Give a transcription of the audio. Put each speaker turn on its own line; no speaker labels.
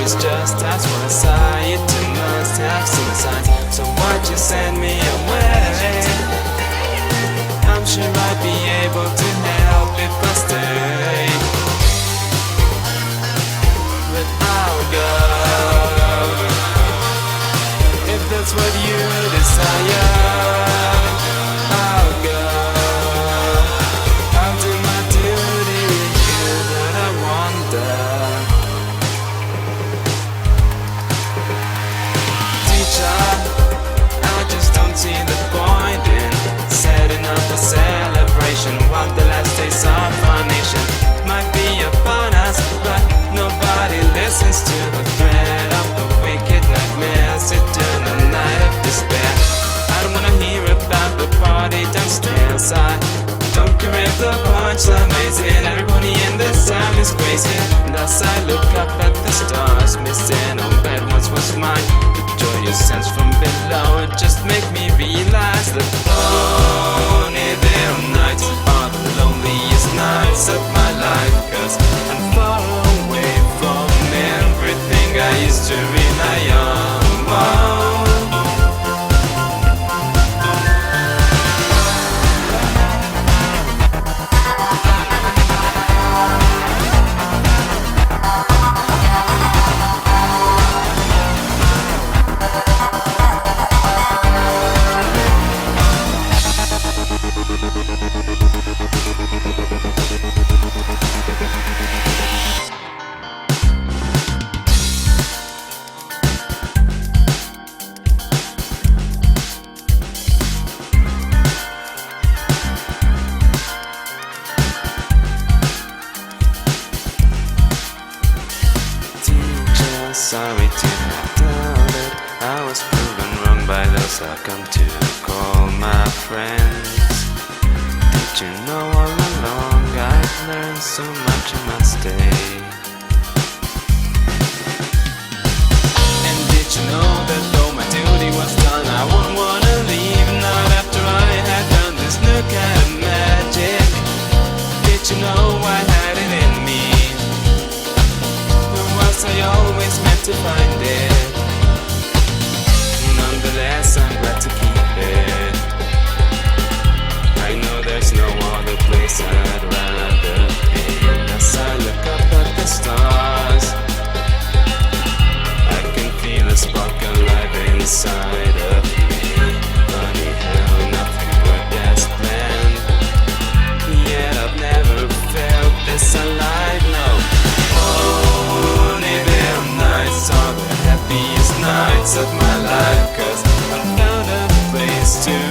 is just as one side. You two must have seen signs. So why'd you send me away? I'm sure I'd be able to help if I stay, but I'll go if that's what you desire. I'll go, I'll do my duty with you, but I wonder, teacher, I just don't see the point in setting up a celebration while the last days of our nation might be upon us, but nobody listens to the threat of the wicked nightmares, eternal night of despair. I don't wanna hear about the party downstairs. I don't care if the punchline makes it. Everybody in this town is crazy, and as I look up at the stars, missing all that once was mine, the joyous sense from below, it just make me realize that Ponyville nights are the loneliest nights of my life, 'cause I'm far away from everything I used to rely on. Whoa. Sorry to have doubted, I was proven wrong by those I've come to call my friends. Did you know all along I've learned so much in my stay? And did you know that though my duty was done, I wouldn't wanna leave, not after I had done this new kind of magic? Did you know I had it in me? I always meant to find it. Nonetheless, I'm glad to keep it. I know there's no other place I'd rather be. As I look up at the stars, I can feel a spark alive inside of me. Funny how nothing worked as planned, yet I've never felt this alive, no. Are the happiest nights of my life, 'cause I found a place to